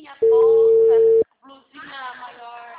calcinha, bolsa, blusinha maior.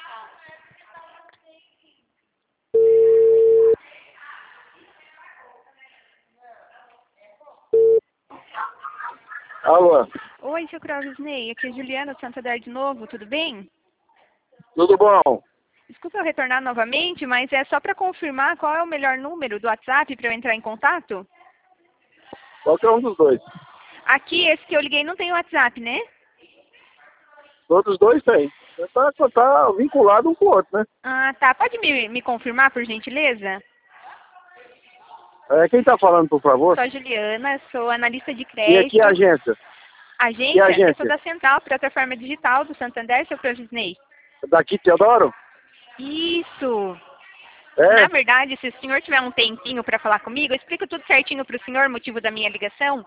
Alô, Oi, seu Claudisney, aqui é Juliana Santander de novo, tudo bem? tudo bom? Desculpa eu retornar novamente, mas é só para confirmar qual é o melhor número do WhatsApp para eu entrar em contato? Qualquer um dos dois. Aqui, esse que eu liguei não tem WhatsApp, né? Todos os dois tem. Tá vinculado um com o outro, né? Ah, tá. Pode me confirmar, por gentileza? Quem tá falando, por favor? Sou a Juliana, sou analista de E crédito. aqui é a agência? Agência? Que agência? Eu sou da Central, Plataforma Digital do Santander, seu Claudisney. Daqui, Teodoro? Isso! É? Na verdade, se o senhor tiver um tempinho para falar comigo, eu explico tudo certinho para o senhor, motivo da minha ligação.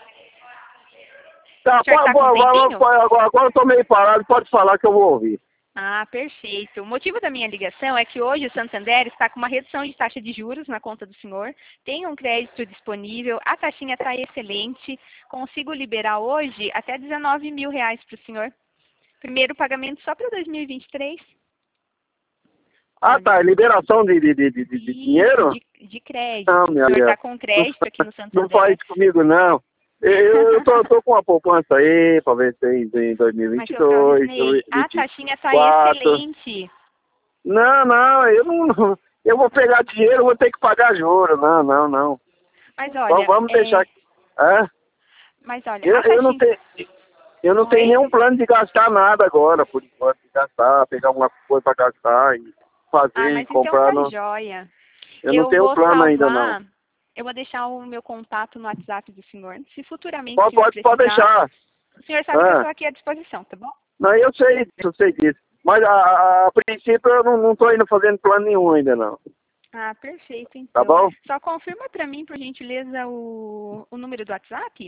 Tá, O senhor tá com um tempinho? agora eu tô meio parado, pode falar que eu vou ouvir. Ah, perfeito. O motivo da minha ligação é que hoje o Santander está com uma redução de taxa de juros na conta do senhor, tem um crédito disponível, a taxinha está excelente, consigo liberar hoje até R$19 mil para o senhor. Primeiro pagamento só para 2023. Ah, tá, liberação de dinheiro? De crédito. Não, O minha senhor está filha. com crédito aqui no Santander. Não faz isso comigo, não. Eu tô com uma poupança aí, pra ver se em Mas, seu Claudisney, 2022, a taxinha está 2024. excelente. Não, eu vou pegar dinheiro, vou ter que pagar juros. Não. Mas olha, Vamos deixar. É? Mas olha, Eu não tenho Oi? nenhum plano de gastar nada agora, por enquanto, de gastar, pegar alguma coisa pra gastar e fazer, mas comprar. então tá joia. Eu não tenho vou plano salvar, ainda, não. Eu vou deixar o meu contato no WhatsApp do senhor. Se futuramente o senhor Pode precisar, deixar. o senhor sabe que eu estou aqui à disposição, tá bom? Não, eu sei disso. Mas a princípio eu não tô indo fazendo plano nenhum ainda, não. Ah, perfeito, então. Tá bom? Só confirma pra mim, por gentileza, o número do WhatsApp?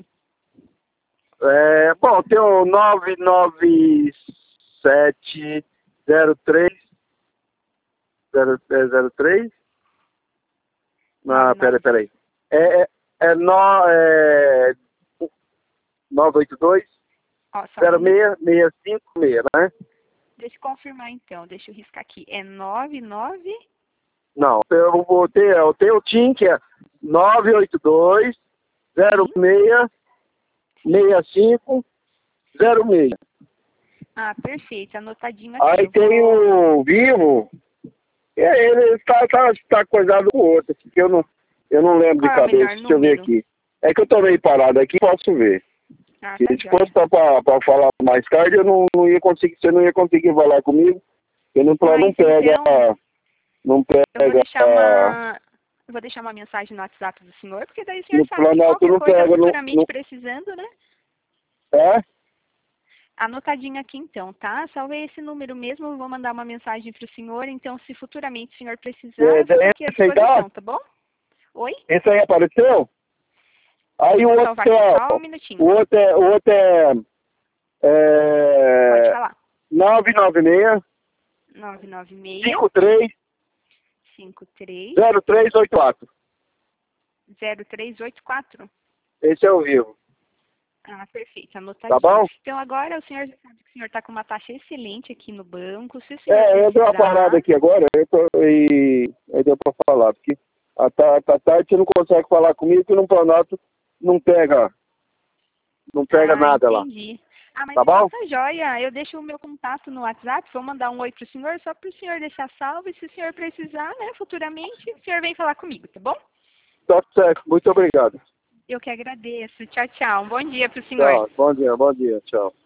Bom, tem o 9970303. Não, peraí. É 982 Ó, só 06656, né? Deixa eu confirmar, então. Deixa eu riscar aqui. É 99... Não, eu tenho o TIM, que é 982 066506. Ah, perfeito. Anotadinho aqui. Aí tem o Vivo, ele tá coisado com o outro, que eu não lembro Qual de é o melhor cabeça. Deixa eu ver número? aqui. É que eu tô meio parado aqui, posso ver. Ah, Se tá fosse joia. pra falar mais tarde, eu não ia conseguir, você não ia conseguir falar comigo. Eu não pega. Então, Não pega. eu vou deixar uma mensagem no WhatsApp do senhor, porque daí o senhor No sabe que Planalto qualquer não coisa pega. futuramente precisando, né? É? Anotadinho aqui então, tá? Salvei esse número mesmo, eu vou mandar uma mensagem para o senhor, então se futuramente o senhor precisar, eu estou aqui à disposição, tá bom? Oi? Esse aí apareceu? Aí o Vou outro salvar aqui só um minutinho. o outro é Pode falar. 996 996 53 53 0384. 0384. Esse é o Vivo. Ah, perfeito, anotadinho. Tá bom? Então agora o senhor já sabe que o senhor está com uma taxa excelente aqui no banco. Se o senhor Eu dei uma parada precisar... aqui agora e aí deu pra falar, porque à tarde você não consegue falar comigo que no Planalto não pega nada lá. Entendi. Ah, mas Tá então bom? tá joia. Eu deixo o meu contato no WhatsApp, vou mandar um oi pro senhor, só pro senhor deixar salvo. E se o senhor precisar, né, futuramente, o senhor vem falar comigo, tá bom? Tá certo, muito obrigado. Eu que agradeço. Tchau, tchau. Um bom dia pro senhor. Tchau, bom dia, tchau.